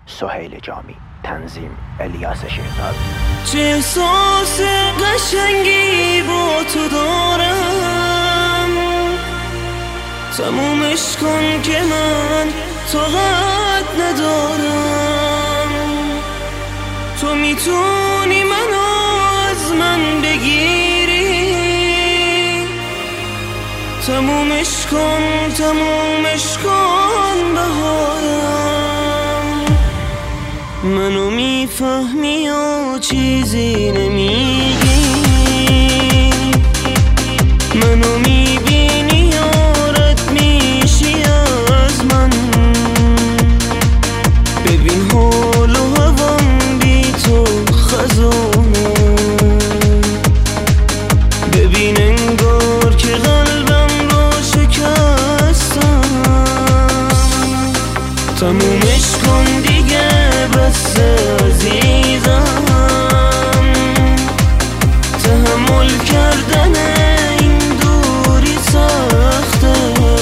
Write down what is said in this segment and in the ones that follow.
سهیل جامی، تنظیم الیاس شهزاد. چه احساس قشنگی با تو دارم، تمومش کن که من طاقت ندارم. تو میتونی منو از من بگیری، تمومش کن بهارم. منو میفهمی یا چیزی نمیگی، منو میبینی یا رد میشی از من. ببین حال و هوام بی تو خزانه، ببین انگار که قلبم رو شکستم. تمومش کن دیگه بس عزیزم، تحمل کردن این دوری سخته.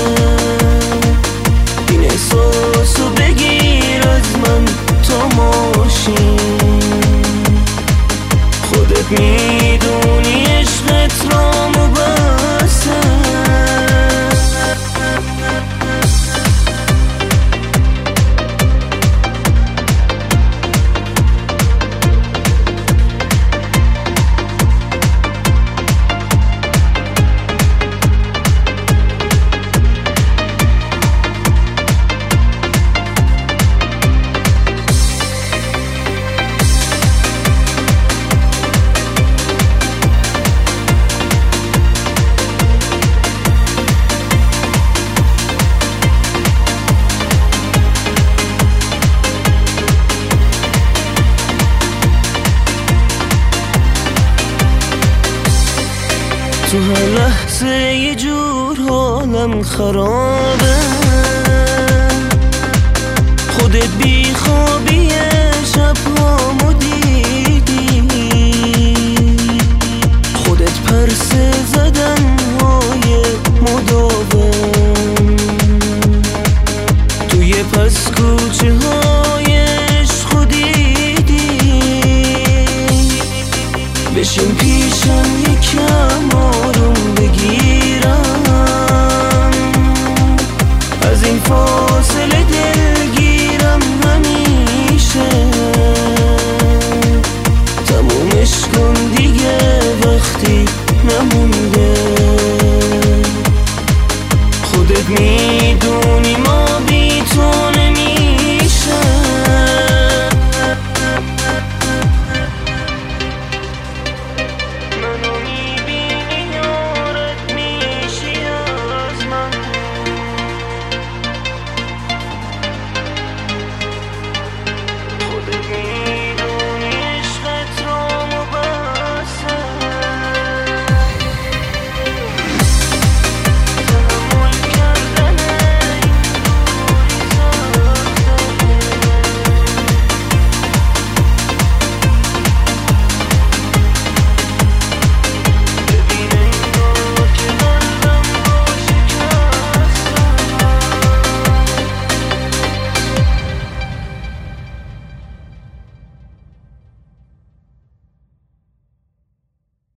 این احساسو بگیر از من تا ماشین، خودت میدونی عشقت رامو بسه. تو هر لحظه یه جور حالم خرابه، خودت بی خوابی شبهامو دیدی، خودت پرسه زدن های مداوم توی پس کوچه های عشق دیدی. بشین پیشم یکم